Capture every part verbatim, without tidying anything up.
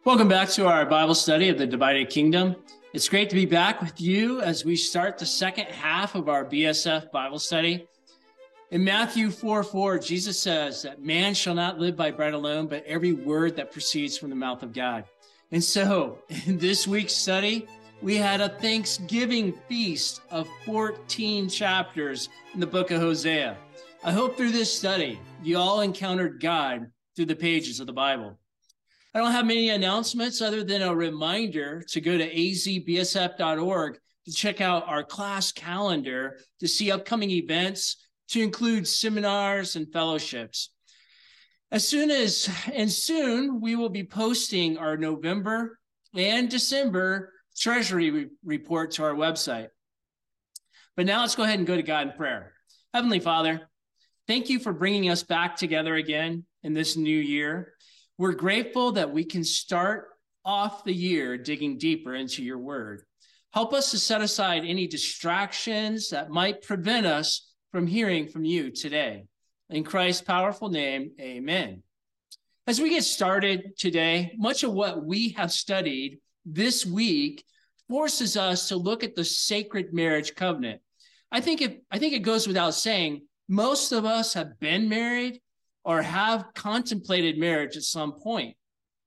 Welcome back to our Bible study of the Divided Kingdom. It's great to be back with you as we start the second half of our B S F Bible study. In Matthew four four, Jesus says that man shall not live by bread alone, but every word that proceeds from the mouth of God. And so in this week's study, we had a Thanksgiving feast of fourteen chapters in the book of Hosea. I hope through this study, you all encountered God through the pages of the Bible. I don't have many announcements other than a reminder to go to a z b s f dot org to check out our class calendar to see upcoming events, to include seminars and fellowships. As soon as, and soon, we will be posting our November and December Treasury re- report to our website. But now let's go ahead and go to God in prayer. Heavenly Father, thank you for bringing us back together again in this new year. We're grateful that we can start off the year digging deeper into your word. Help us to set aside any distractions that might prevent us from hearing from you today. In Christ's powerful name, amen. As we get started today, much of what we have studied this week forces us to look at the sacred marriage covenant. I think it, I think it goes without saying, most of us have been married or have contemplated marriage at some point.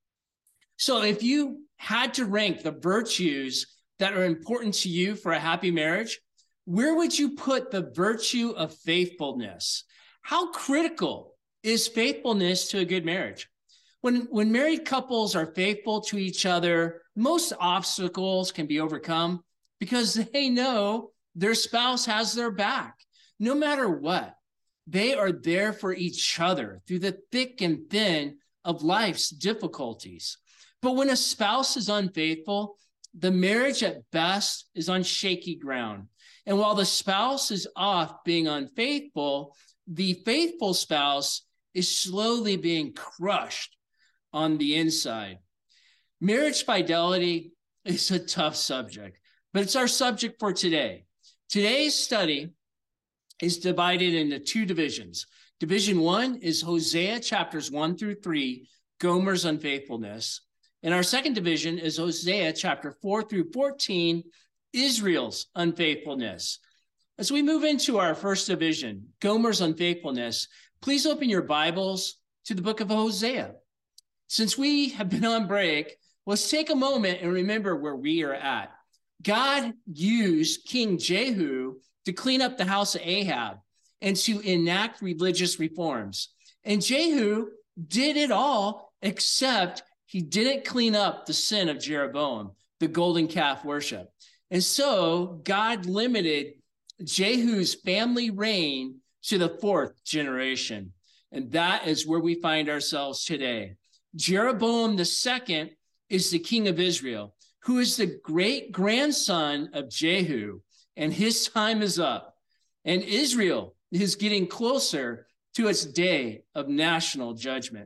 So if you had to rank the virtues that are important to you for a happy marriage, where would you put the virtue of faithfulness? How critical is faithfulness to a good marriage? When, when married couples are faithful to each other, most obstacles can be overcome because they know their spouse has their back, no matter what. They are there for each other through the thick and thin of life's difficulties. But when a spouse is unfaithful, the marriage at best is on shaky ground. And while the spouse is off being unfaithful, the faithful spouse is slowly being crushed on the inside. Marriage fidelity is a tough subject, but it's our subject for today. Today's study is divided into two divisions. Division one is Hosea chapters one through three, Gomer's unfaithfulness. And our second division is Hosea chapter four through fourteen, Israel's unfaithfulness. As we move into our first division, Gomer's unfaithfulness, please open your Bibles to the book of Hosea. Since we have been on break, let's take a moment and remember where we are at. God used King Jehu to clean up the house of Ahab and to enact religious reforms. And Jehu did it all, except he didn't clean up the sin of Jeroboam, the golden calf worship. And so God limited Jehu's family reign to the fourth generation. And that is where we find ourselves today. Jeroboam the second is the king of Israel, who is the great grandson of Jehu. And his time is up. And Israel is getting closer to its day of national judgment.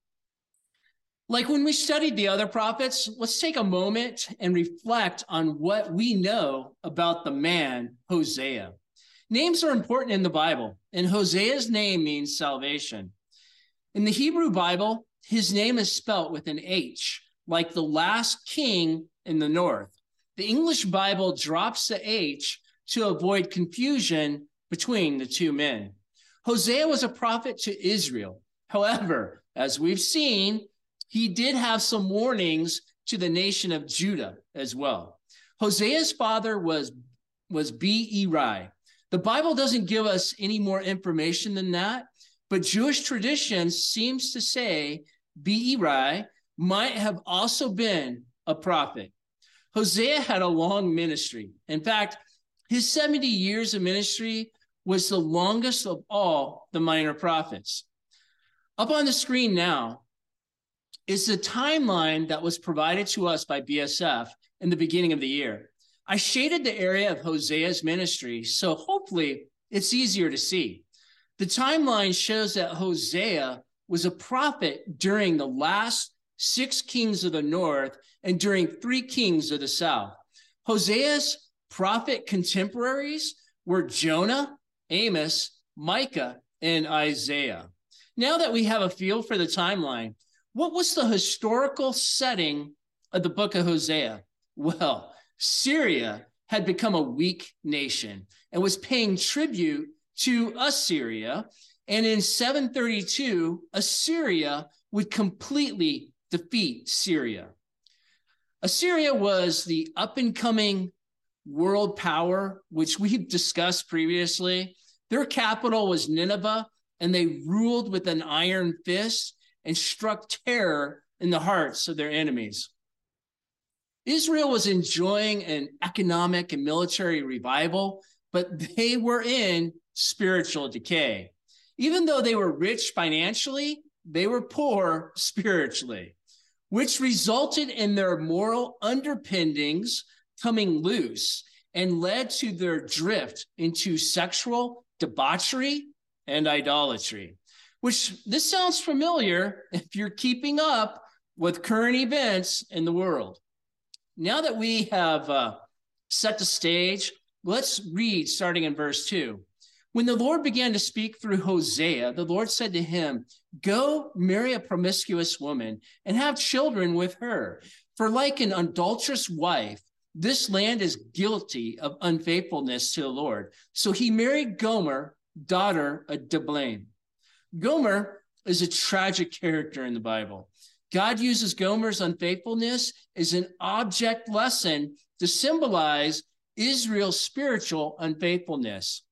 Like when we studied the other prophets, let's take a moment and reflect on what we know about the man Hosea. Names are important in the Bible, and Hosea's name means salvation. In the Hebrew Bible, his name is spelt with an H, like the last king in the north. The English Bible drops the H to avoid confusion between the two men. Hosea was a prophet to Israel. However, as we've seen, he did have some warnings to the nation of Judah as well. Hosea's father was, was Beeri. The Bible doesn't give us any more information than that, but Jewish tradition seems to say Beeri might have also been a prophet. Hosea had a long ministry. In fact, his seventy years of ministry was the longest of all the minor prophets. Up on the screen now is the timeline that was provided to us by B S F in the beginning of the year. I shaded the area of Hosea's ministry, so hopefully it's easier to see. The timeline shows that Hosea was a prophet during the last six kings of the north and during three kings of the south. Hosea's prophet contemporaries were Jonah, Amos, Micah, and Isaiah. Now that we have a feel for the timeline, What was the historical setting of the book of Hosea? Well, Syria had become a weak nation and was paying tribute to Assyria. And in seven thirty-two, Assyria would completely defeat Syria. Assyria was the up-and-coming world power, which we've discussed previously. Their capital was Nineveh, and they ruled with an iron fist and struck terror in the hearts of their enemies. Israel was enjoying an economic and military revival, but they were in spiritual decay. Even though they were rich financially, they were poor spiritually, which resulted in their moral underpinnings coming loose and led to their drift into sexual debauchery and idolatry, which this sounds familiar if you're keeping up with current events in the world. Now that we have uh, set the stage, let's read starting in verse two. When the Lord began to speak through Hosea, the Lord said to him, "Go marry a promiscuous woman and have children with her. For like an adulterous wife, this land is guilty of unfaithfulness to the Lord." So he married Gomer, daughter of Diblaim. Gomer is a tragic character in the Bible. God uses Gomer's unfaithfulness as an object lesson to symbolize Israel's spiritual unfaithfulness.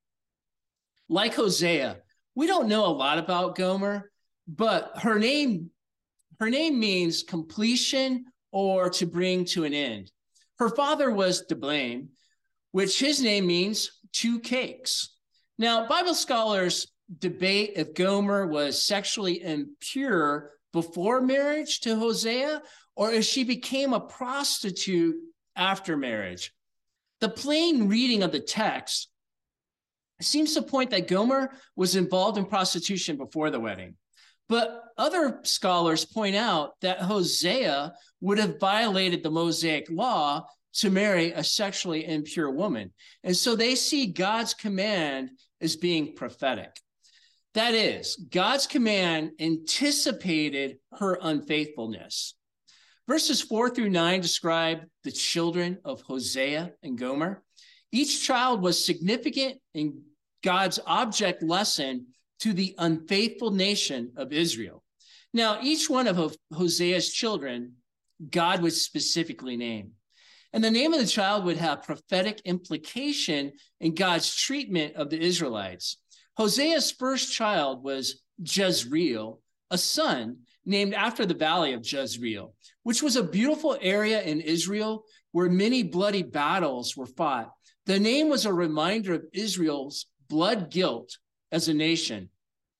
Like Hosea, we don't know a lot about Gomer, but her name, her name means completion or to bring to an end. Her father was Diblaim, which his name means two cakes. Now, Bible scholars debate if Gomer was sexually impure before marriage to Hosea, or if she became a prostitute after marriage. The plain reading of the text seems to point that Gomer was involved in prostitution before the wedding. But other scholars point out that Hosea would have violated the Mosaic law to marry a sexually impure woman. And so they see God's command as being prophetic. That is, God's command anticipated her unfaithfulness. Verses four through nine describe the children of Hosea and Gomer. Each child was significant in God's object lesson to the unfaithful nation of Israel. Now, each one of Hosea's children, God would specifically name. And the name of the child would have prophetic implication in God's treatment of the Israelites. Hosea's first child was Jezreel, a son named after the valley of Jezreel, which was a beautiful area in Israel where many bloody battles were fought. The name was a reminder of Israel's blood guilt as a nation.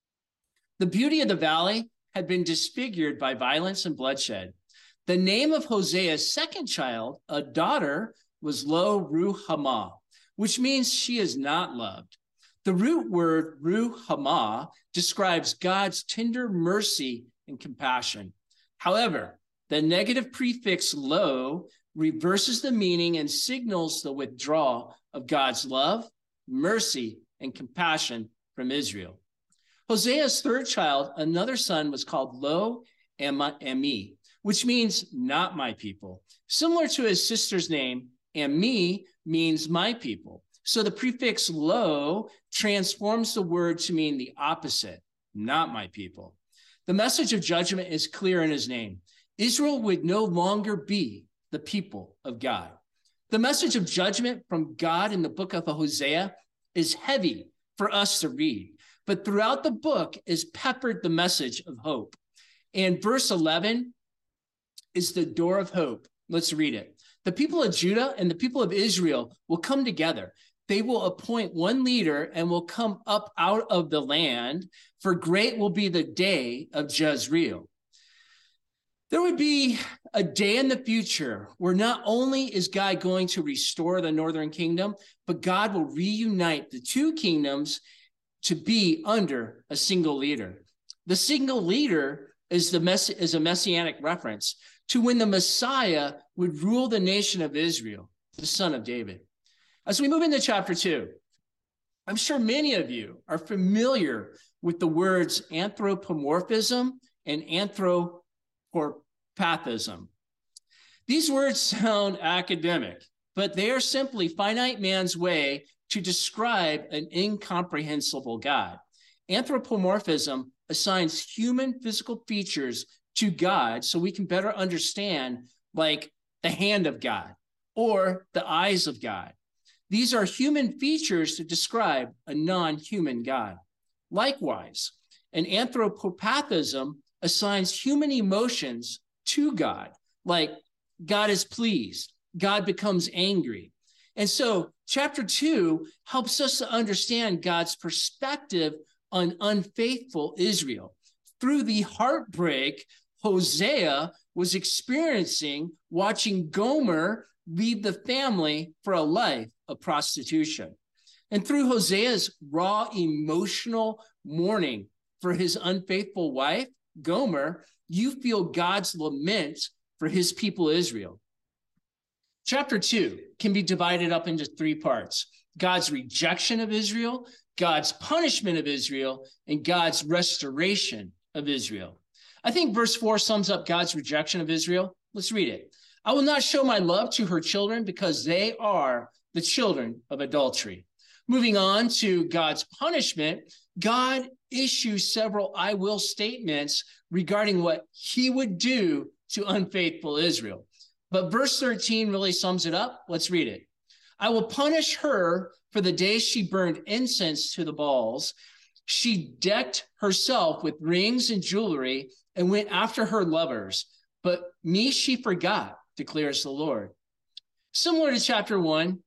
The beauty of the valley had been disfigured by violence and bloodshed. The name of Hosea's second child, a daughter, was Lo Ruhamah, which means she is not loved. The root word Ruhamah describes God's tender mercy and compassion. However, the negative prefix lo reverses the meaning and signals the withdrawal of God's love, mercy, and compassion from Israel. Hosea's third child, another son, was called Lo Ammi, which means not my people. Similar to his sister's name, Ammi means my people. So the prefix lo transforms the word to mean the opposite, not my people. The message of judgment is clear in his name. Israel would no longer be the people of God. The message of judgment from God in the book of Hosea is heavy for us to read, but throughout the book is peppered the message of hope. And verse eleven is the door of hope. Let's read it. The people of Judah and the people of Israel will come together. They will appoint one leader and will come up out of the land, for great will be the day of Jezreel. There would be a day in the future where not only is God going to restore the northern kingdom, but God will reunite the two kingdoms to be under a single leader. The single leader is, the mess- is a messianic reference to when the Messiah would rule the nation of Israel, the son of David. As we move into chapter two, I'm sure many of you are familiar with the words anthropomorphism and anthropomorphism. anthropopathism. These words sound academic, but they are simply finite man's way to describe an incomprehensible God. Anthropomorphism assigns human physical features to God so we can better understand, like the hand of God or the eyes of God. These are human features to describe a non-human God. Likewise, an anthropopathism assigns human emotions to God, like God is pleased, God becomes angry. And so chapter two helps us to understand God's perspective on unfaithful Israel through the heartbreak Hosea was experiencing watching Gomer leave the family for a life of prostitution. And through Hosea's raw emotional mourning for his unfaithful wife, Gomer, you feel God's lament for his people Israel. Chapter two can be divided up into three parts: God's rejection of Israel, God's punishment of Israel, and God's restoration of Israel. I think verse four sums up God's rejection of Israel. Let's read it. I will not show my love to her children because they are the children of adultery. Moving on to God's punishment, God issues several I will statements regarding what he would do to unfaithful Israel. But verse thirteen really sums it up. Let's read it. I will punish her for the day she burned incense to the Baals. She decked herself with rings and jewelry and went after her lovers. But me she forgot, declares the Lord. Similar to chapter one,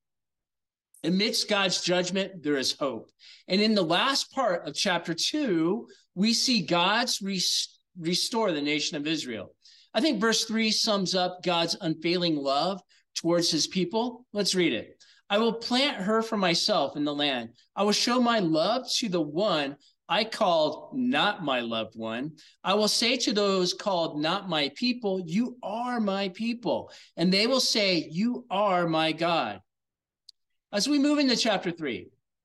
amidst God's judgment, there is hope. And in the last part of chapter two, we see God's res- restore the nation of Israel. I think verse three sums up God's unfailing love towards his people. Let's read it. I will plant her for myself in the land. I will show my love to the one I called not my loved one. I will say to those called not my people, you are my people. And they will say, you are my God. As we move into chapter three,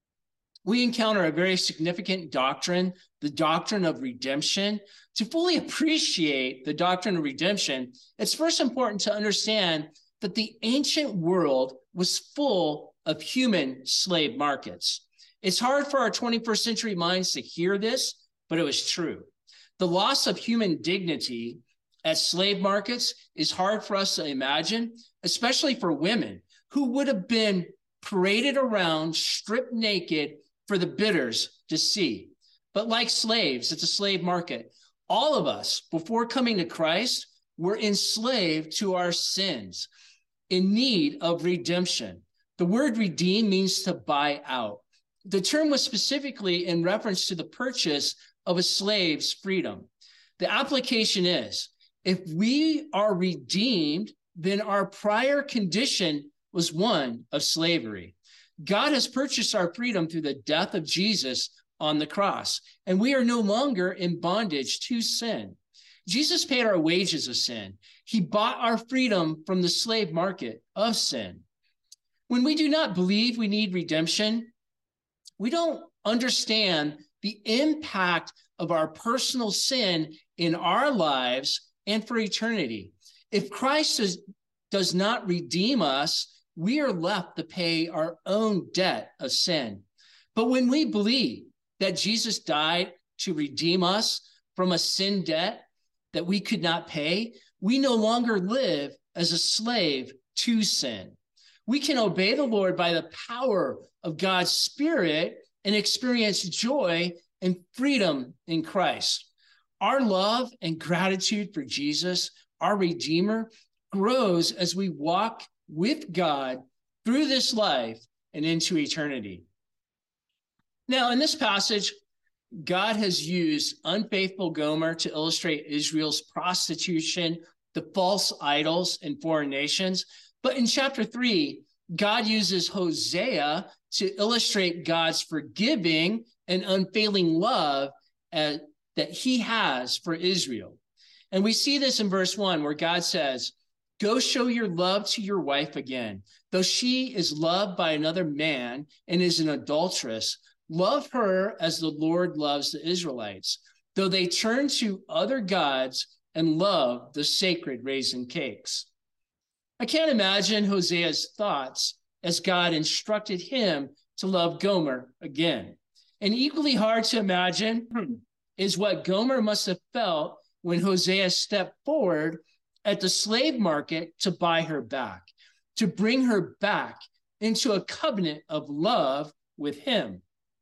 we encounter a very significant doctrine, the doctrine of redemption. To fully appreciate the doctrine of redemption, it's first important to understand that the ancient world was full of human slave markets. It's hard for our twenty-first century minds to hear this, but it was true. The loss of human dignity at slave markets is hard for us to imagine, especially for women who would have been paraded around stripped naked for the bidders to see. But like slaves at the slave market, all of us, before coming to Christ, were enslaved to our sins, in need of redemption. The word redeem means to buy out. The term was specifically in reference to the purchase of a slave's freedom. The application is, if we are redeemed, then our prior condition was one of slavery. God has purchased our freedom through the death of Jesus on the cross, and we are no longer in bondage to sin. Jesus paid our wages of sin. He bought our freedom from the slave market of sin. When we do not believe we need redemption, we don't understand the impact of our personal sin in our lives and for eternity. If Christ is, does not redeem us, we are left to pay our own debt of sin. But when we believe that Jesus died to redeem us from a sin debt that we could not pay, we no longer live as a slave to sin. We can obey the Lord by the power of God's Spirit and experience joy and freedom in Christ. Our love and gratitude for Jesus, our Redeemer, grows as we walk with God through this life and into eternity. Now, in this passage, God has used unfaithful Gomer to illustrate Israel's prostitution, the false idols in foreign nations. But in chapter three, God uses Hosea to illustrate God's forgiving and unfailing love uh, that he has for Israel. And we see this in verse one, where God says, go show your love to your wife again. Though she is loved by another man and is an adulteress, love her as the Lord loves the Israelites. Though they turn to other gods and love the sacred raisin cakes. I can't imagine Hosea's thoughts as God instructed him to love Gomer again. And equally hard to imagine is what Gomer must have felt when Hosea stepped forward at the slave market to buy her back, to bring her back into a covenant of love with him.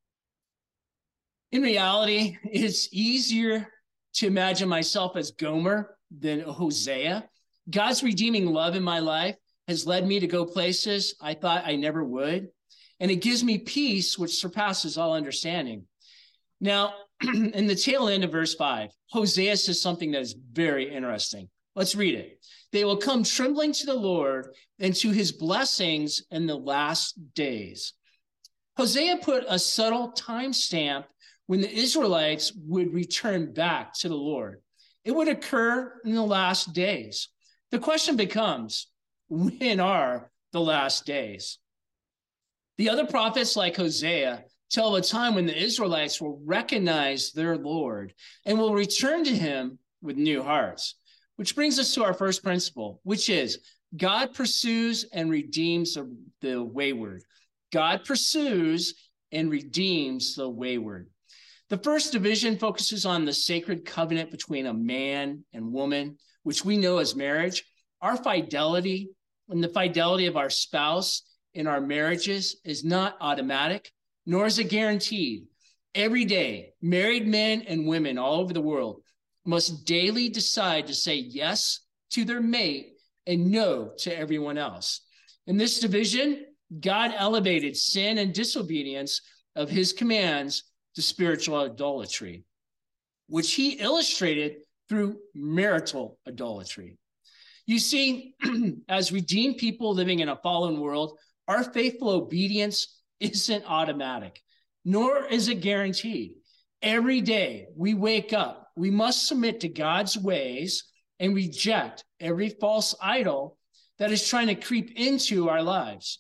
In reality, it's easier to imagine myself as Gomer than Hosea. God's redeeming love in my life has led me to go places I thought I never would, and it gives me peace which surpasses all understanding. Now, in the tail end of verse five, Hosea says something that is very interesting. Let's read it. They will come trembling to the Lord and to his blessings in the last days. Hosea put a subtle timestamp when the Israelites would return back to the Lord. It would occur in the last days. The question becomes, when are the last days? The other prophets like Hosea tell of a time when the Israelites will recognize their Lord and will return to him with new hearts. Which brings us to our first principle, which is God pursues and redeems the wayward. God pursues and redeems the wayward. The first division focuses on the sacred covenant between a man and woman, which we know as marriage. Our fidelity and the fidelity of our spouse in our marriages is not automatic, nor is it guaranteed. Every day, married men and women all over the world must daily decide to say yes to their mate and no to everyone else. In this division, God elevated sin and disobedience of his commands to spiritual idolatry, which he illustrated through marital idolatry. You see, as redeemed people living in a fallen world, our faithful obedience isn't automatic, nor is it guaranteed. Every day we wake up, we must submit to God's ways and reject every false idol that is trying to creep into our lives.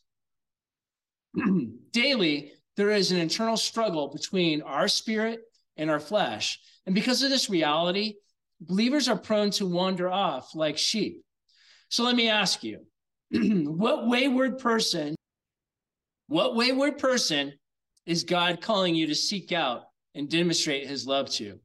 Daily, there is an internal struggle between our spirit and our flesh. And because of this reality, believers are prone to wander off like sheep. So let me ask you, what wayward person, what wayward person is God calling you to seek out and demonstrate his love to?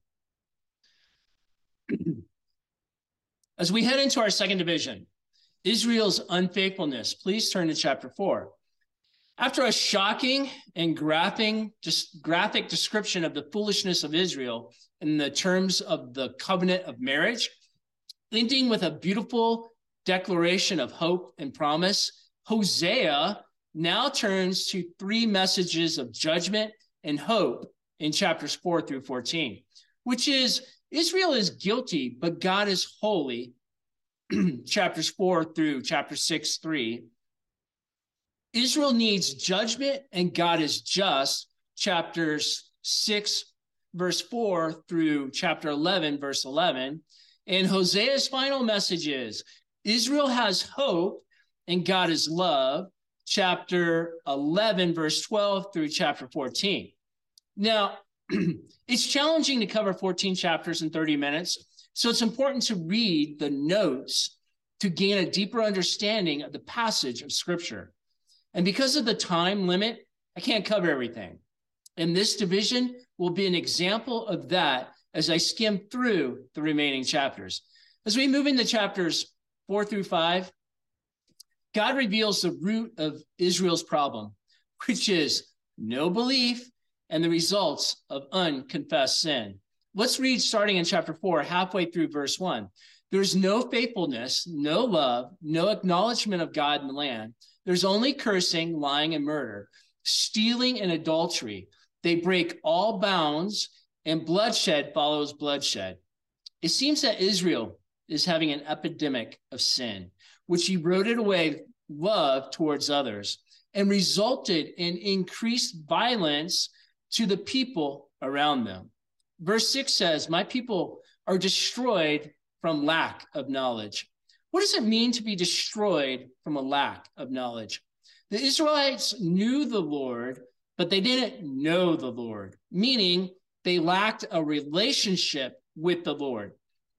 As we head into our second division, Israel's unfaithfulness, please turn to chapter four. After a shocking and graphic, just graphic description of the foolishness of Israel in the terms of the covenant of marriage, ending with a beautiful declaration of hope and promise, Hosea now turns to three messages of judgment and hope in chapters four through fourteen, which is Israel is guilty, but God is holy, chapters four through chapter six, three. Israel needs judgment and God is just, chapters six, verse four through chapter eleven, verse eleven. And Hosea's final message is Israel has hope and God is love, chapter eleven, verse twelve through chapter fourteen. Now, it's challenging to cover fourteen chapters in thirty minutes, so it's important to read the notes to gain a deeper understanding of the passage of Scripture. And because of the time limit, I can't cover everything. And this division will be an example of that as I skim through the remaining chapters. As we move into chapters four through five, God reveals the root of Israel's problem, which is no belief and the results of unconfessed sin. Let's read starting in chapter four, halfway through verse one. There's no faithfulness, no love, no acknowledgement of God in the land. There's only cursing, lying, and murder, stealing and adultery. They break all bounds, and bloodshed follows bloodshed. It seems that Israel is having an epidemic of sin, which eroded away love towards others and resulted in increased violence to the people around them. Verse six says, my people are destroyed from lack of knowledge. What does it mean to be destroyed from a lack of knowledge? The Israelites knew the Lord, but they didn't know the Lord, meaning they lacked a relationship with the Lord.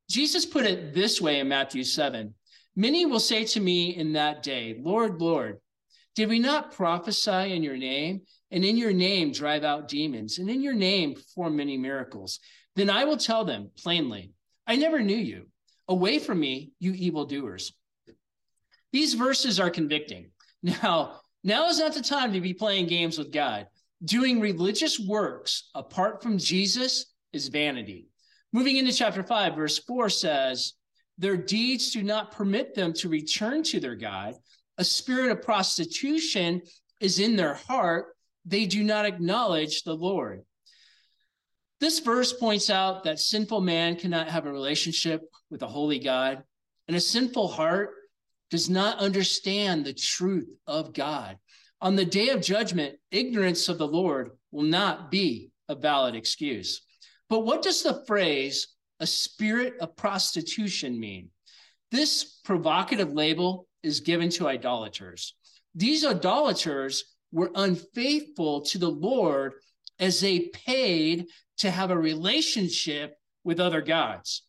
Jesus put it this way in Matthew seven. Many will say to me in that day, Lord, Lord, did we not prophesy in your name, and in your name drive out demons, and in your name perform many miracles? Then I will tell them plainly, I never knew you. Away from me, you evildoers. These verses are convicting. Now, now is not the time to be playing games with God. Doing religious works apart from Jesus is vanity. Moving into chapter five, verse four says, their deeds do not permit them to return to their God. A spirit of prostitution is in their heart. They do not acknowledge the Lord. This verse points out that sinful man cannot have a relationship with a holy God, and a sinful heart does not understand the truth of God. On the day of judgment, ignorance of the Lord will not be a valid excuse. But what does the phrase, a spirit of prostitution, mean? This provocative label is given to idolaters. These idolaters were unfaithful to the Lord as they paid to have a relationship with other gods.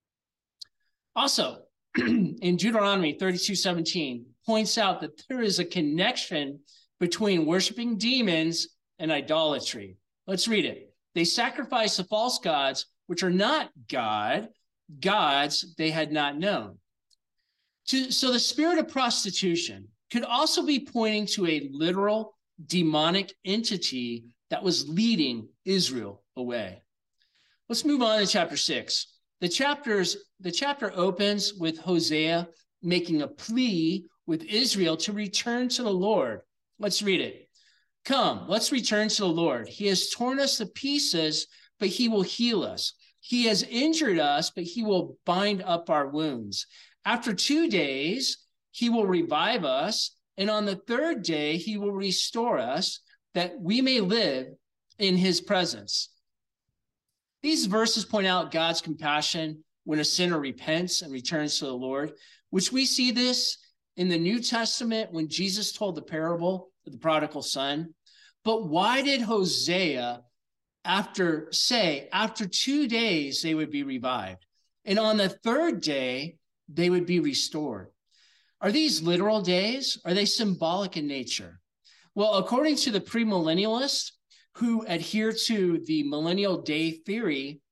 Also, in Deuteronomy thirty-two seventeen, points out that there is a connection between worshiping demons and idolatry. Let's read it. They sacrifice to false gods, which are not God, gods they had not known. To, so the spirit of prostitution could also be pointing to a literal demonic entity that was leading Israel away. Let's move on to chapter six. The chapters, the chapter opens with Hosea making a plea with Israel to return to the Lord. Let's read it. Come, let's return to the Lord. He has torn us to pieces, but he will heal us. He has injured us, but he will bind up our wounds. After two days, he will revive us, and on the third day, he will restore us, that we may live in his presence. These verses point out God's compassion when a sinner repents and returns to the Lord, which we see this in the New Testament when Jesus told the parable of the prodigal son. But why did Hosea after say after two days they would be revived, and on the third day they would be restored? Are these literal days? Are they symbolic in nature? Well, according to the premillennialists who adhere to the millennial day theory,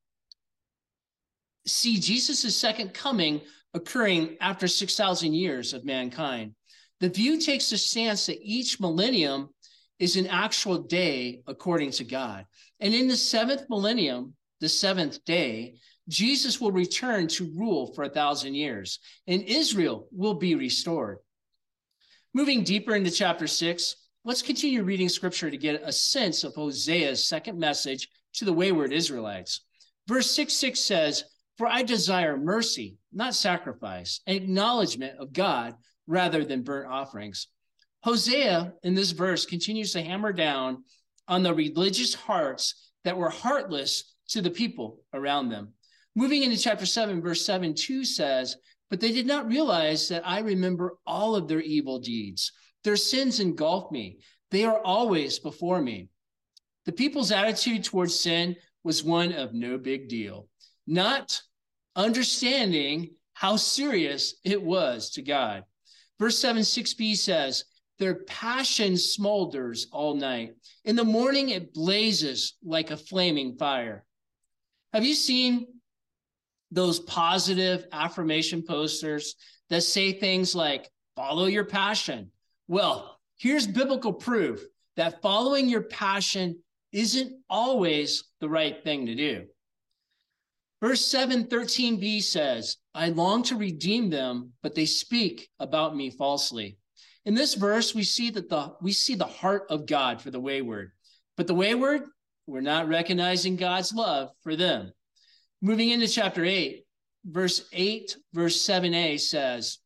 see Jesus' second coming occurring after six thousand years of mankind. The view takes the stance that each millennium is an actual day according to God. And in the seventh millennium, the seventh day, Jesus will return to rule for a thousand years, and Israel will be restored. Moving deeper into chapter six, let's continue reading scripture to get a sense of Hosea's second message to the wayward Israelites. Verse six six says, for I desire mercy, not sacrifice, and acknowledgement of God rather than burnt offerings. Hosea in this verse continues to hammer down on the religious hearts that were heartless to the people around them. Moving into chapter seven, verse seven two says, but they did not realize that I remember all of their evil deeds. Their sins engulf me. They are always before me. The people's attitude towards sin was one of no big deal, not understanding how serious it was to God. Verse seven six b says, their passion smolders all night. In the morning, it blazes like a flaming fire. Have you seen those positive affirmation posters that say things like, follow your passion? Well, here's biblical proof that following your passion isn't always the right thing to do. Verse seven thirteen b says, I long to redeem them, but they speak about me falsely. In this verse, we see that the we see the heart of God for the wayward, but the wayward, we're not recognizing God's love for them. Moving into chapter eight, verse eight, verse seven a says,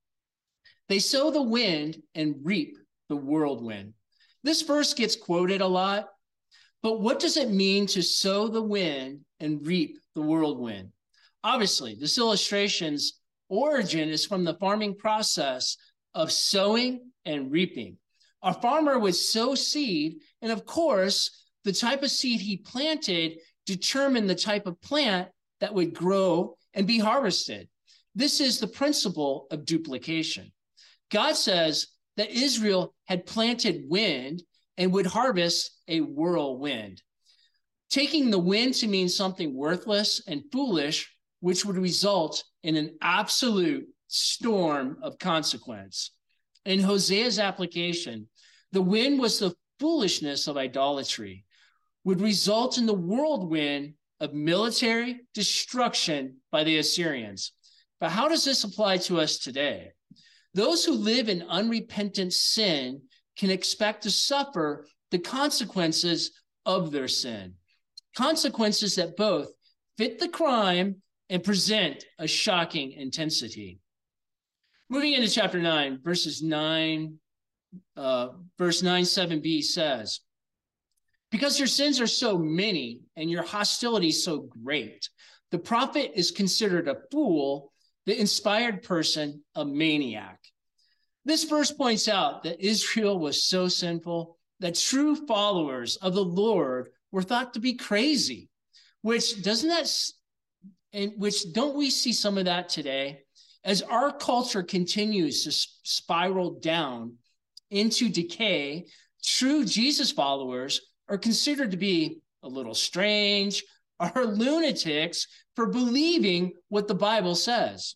they sow the wind and reap the whirlwind. This verse gets quoted a lot, but what does it mean to sow the wind and reap the whirlwind? Obviously, this illustration's origin is from the farming process of sowing and reaping. A farmer would sow seed, and of course, the type of seed he planted determined the type of plant that would grow and be harvested. This is the principle of duplication. God says that Israel had planted wind and would harvest a whirlwind, taking the wind to mean something worthless and foolish, which would result in an absolute storm of consequence. In Hosea's application, the wind was the foolishness of idolatry, would result in the whirlwind of military destruction by the Assyrians. But how does this apply to us today? Those who live in unrepentant sin can expect to suffer the consequences of their sin, consequences that both fit the crime and present a shocking intensity. Moving into chapter nine, verses nine, uh, verse nine, seven b says, because your sins are so many and your hostility so great, the prophet is considered a fool, the inspired person a maniac. This verse points out that Israel was so sinful that true followers of the Lord were thought to be crazy, which doesn't that, and which don't we see some of that today? As our culture continues to spiral down into decay, true Jesus followers are considered to be a little strange or lunatics for believing what the Bible says.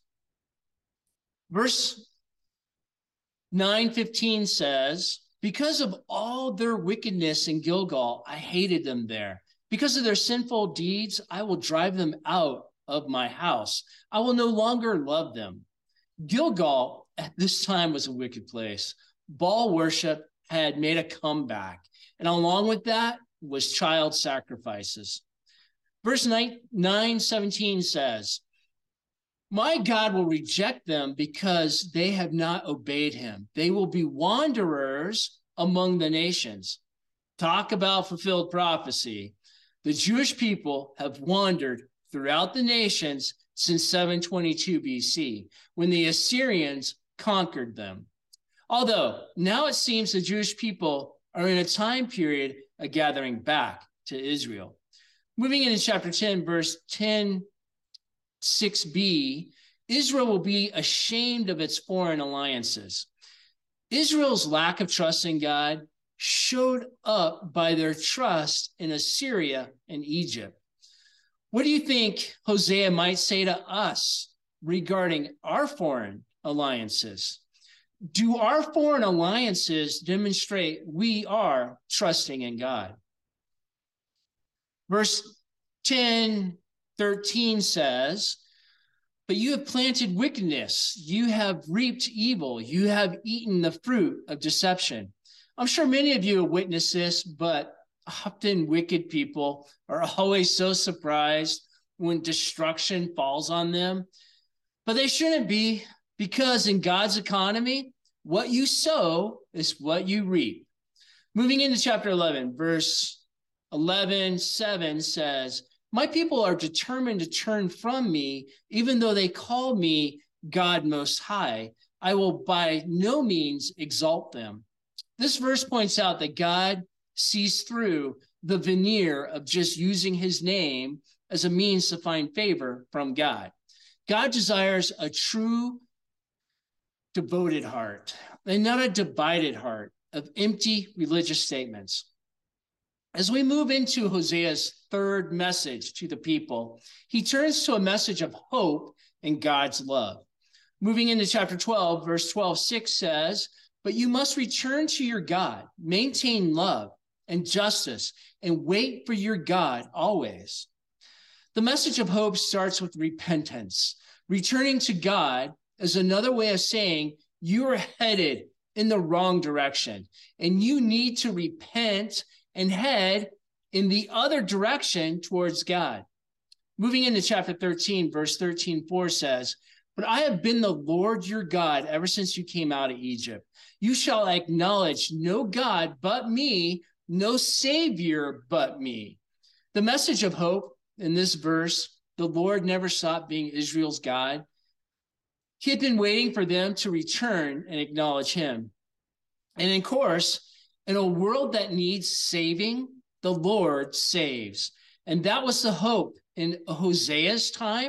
Verse nine fifteen says, because of all their wickedness in Gilgal, I hated them there. Because of their sinful deeds, I will drive them out of my house. I will no longer love them. Gilgal at this time was a wicked place. Baal worship had made a comeback, and along with that was child sacrifices. Verse nine seventeen says, my God will reject them because they have not obeyed him. They will be wanderers among the nations. Talk about fulfilled prophecy. The Jewish people have wandered throughout the nations since seven twenty-two B C, when the Assyrians conquered them. Although now it seems the Jewish people are in a time period of gathering back to Israel. Moving into chapter ten, verse ten, six b, Israel will be ashamed of its foreign alliances. Israel's lack of trust in God showed up by their trust in Assyria and Egypt. What do you think Hosea might say to us regarding our foreign alliances? Do our foreign alliances demonstrate we are trusting in God? Verse ten thirteen says, but you have planted wickedness, you have reaped evil, you have eaten the fruit of deception. I'm sure many of you have witnessed this, but often wicked people are always so surprised when destruction falls on them. But they shouldn't be, because in God's economy, what you sow is what you reap. Moving into chapter eleven, verse eleven seven says, my people are determined to turn from me, even though they call me God Most High. I will by no means exalt them. This verse points out that God sees through the veneer of just using his name as a means to find favor from God. God desires a true, devoted heart, and not a divided heart of empty religious statements. As we move into Hosea's third message to the people, he turns to a message of hope and God's love. Moving into chapter twelve, verse twelve six says, but you must return to your God, maintain love and justice, and wait for your God always. The message of hope starts with repentance. Returning to God is another way of saying you are headed in the wrong direction, and you need to repent and head in the other direction towards God. Moving into chapter thirteen, verse thirteen four says, but I have been the Lord your God ever since you came out of Egypt. You shall acknowledge no God but me, no Savior but me. The message of hope in this verse, the Lord never stopped being Israel's God. He had been waiting for them to return and acknowledge him. And of course, in a world that needs saving, the Lord saves. And that was the hope in Hosea's time,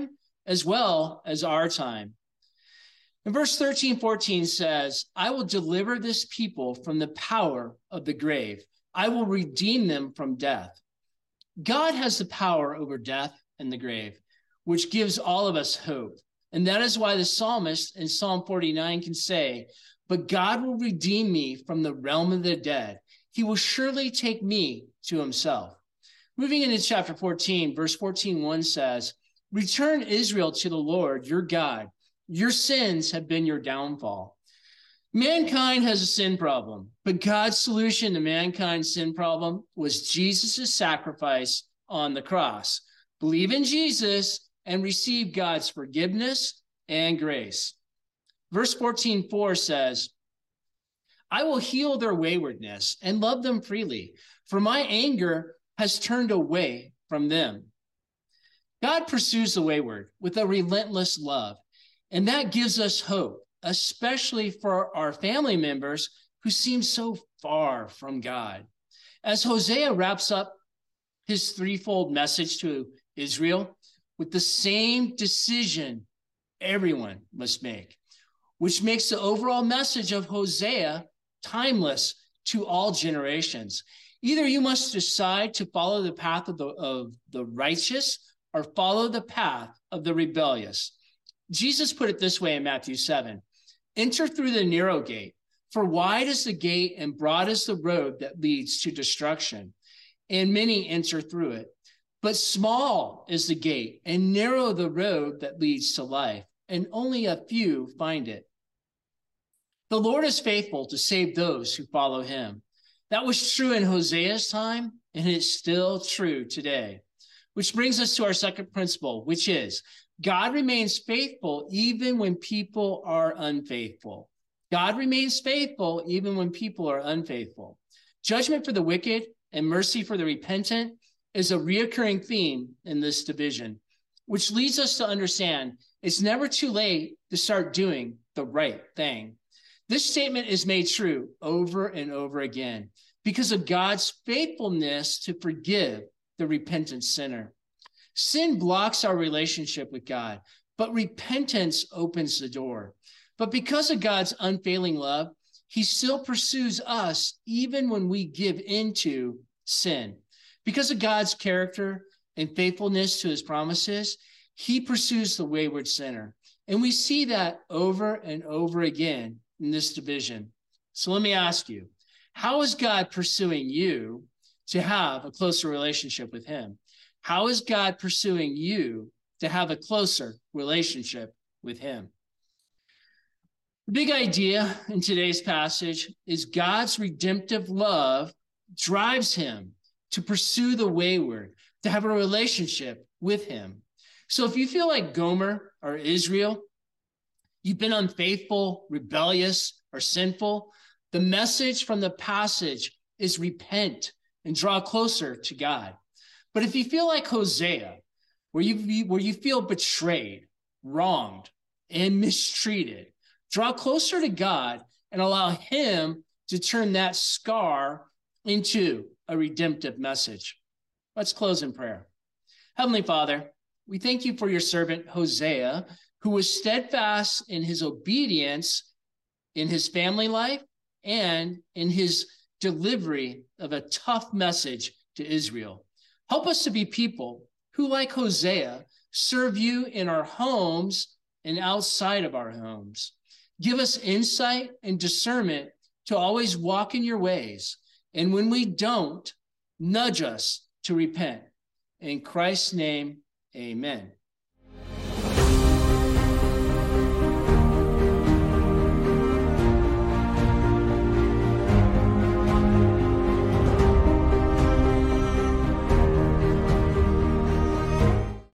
as well as our time. And verse thirteen, fourteen says, I will deliver this people from the power of the grave. I will redeem them from death. God has the power over death and the grave, which gives all of us hope. And that is why the psalmist in Psalm forty-nine can say, but God will redeem me from the realm of the dead. He will surely take me to himself. Moving into chapter fourteen, verse fourteen, one says, return Israel to the Lord, your God. Your sins have been your downfall. Mankind has a sin problem, but God's solution to mankind's sin problem was Jesus' sacrifice on the cross. Believe in Jesus and receive God's forgiveness and grace. Verse fourteen, four says, I will heal their waywardness and love them freely, for my anger has turned away from them. God pursues the wayward with a relentless love, and that gives us hope, especially for our family members who seem so far from God. As Hosea wraps up his threefold message to Israel with the same decision everyone must make, which makes the overall message of Hosea timeless to all generations. Either you must decide to follow the path of the, of the righteous or follow the path of the rebellious. Jesus put it this way in Matthew seven, enter through the narrow gate, for wide is the gate and broad is the road that leads to destruction, and many enter through it. But small is the gate and narrow the road that leads to life, and only a few find it. The Lord is faithful to save those who follow him. That was true in Hosea's time, and it's still true today. Which brings us to our second principle, which is God remains faithful even when people are unfaithful. God remains faithful even when people are unfaithful. Judgment for the wicked and mercy for the repentant is a reoccurring theme in this division, which leads us to understand it's never too late to start doing the right thing. This statement is made true over and over again because of God's faithfulness to forgive the repentant sinner. Sin blocks our relationship with God, but repentance opens the door. But because of God's unfailing love, he still pursues us even when we give into sin. Because of God's character and faithfulness to his promises, he pursues the wayward sinner. And we see that over and over again in this division. So let me ask you, how is God pursuing you to have a closer relationship with him? How is God pursuing you to have a closer relationship with him? The big idea in today's passage is God's redemptive love drives him to pursue the wayward, to have a relationship with him. So if you feel like Gomer or Israel, you've been unfaithful, rebellious, or sinful, the message from the passage is repent and draw closer to God. But if you feel like Hosea, where you, where you feel betrayed, wronged, and mistreated, draw closer to God and allow him to turn that scar into a redemptive message. Let's close in prayer. Heavenly Father, we thank you for your servant Hosea, who was steadfast in his obedience in his family life and in his delivery of a tough message to Israel. Help us to be people who, like Hosea, serve you in our homes and outside of our homes. Give us insight and discernment to always walk in your ways. And when we don't, nudge us to repent. In Christ's name, amen.